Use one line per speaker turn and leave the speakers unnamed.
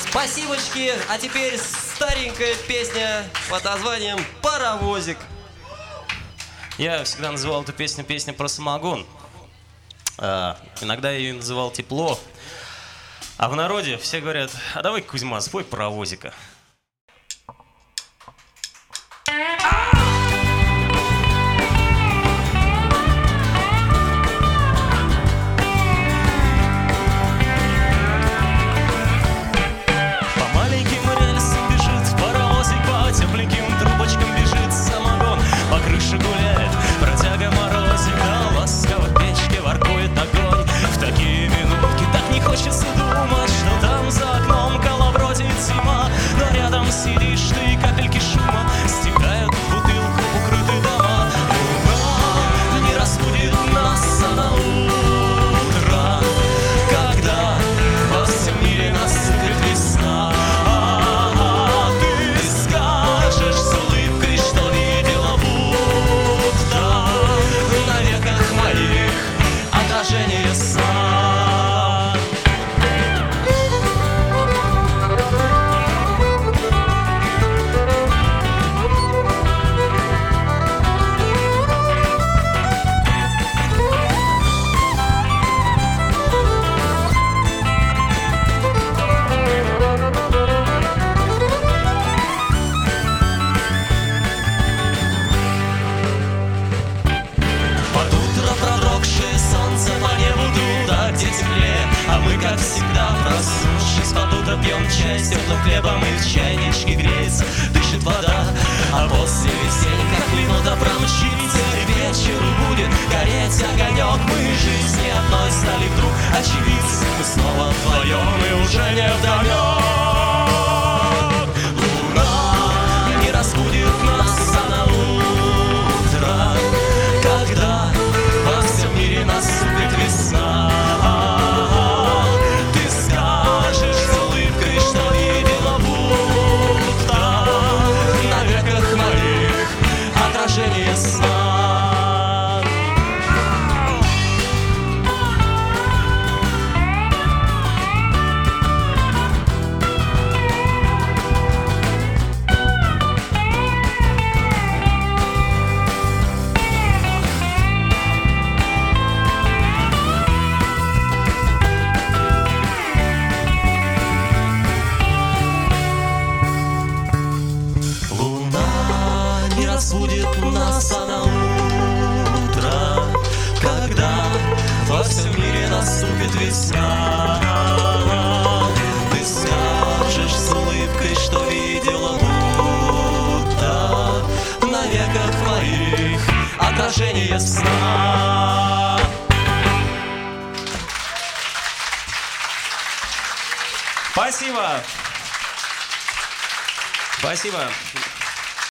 Спасибочки, а теперь старенькая песня под названием «Паровозик».
Я всегда называл эту песню «Песня про самогон». Иногда я ее называл «Тепло». А в народе все говорят: а давай, Кузьма, спой «Паровозика». Сидишь ты, и капельки шума стекают в бутылку укрытые дома. Луна не разбудит нас на утро, когда во всем мире наступит весна. Ты скажешь с улыбкой, что видела, будто на веках моих отражение сна. А мы, как всегда, проснувшись под утро, пьем чай с теплым хлебом, и в чайничке греется, дышит вода. А после веселья, как минута промчится, и вечер будет гореть огонек. Мы жизни одной стали вдруг очевидцы, мы снова вдвоем и уже не вдомек. Луна не разбудит нас на утро, когда во всем мире наступит весна. Разбудит нас на утро, когда во всем мире наступит весна. Ты скажешь с улыбкой, что видела, будто на веках моих отражение сна. Спасибо. Спасибо.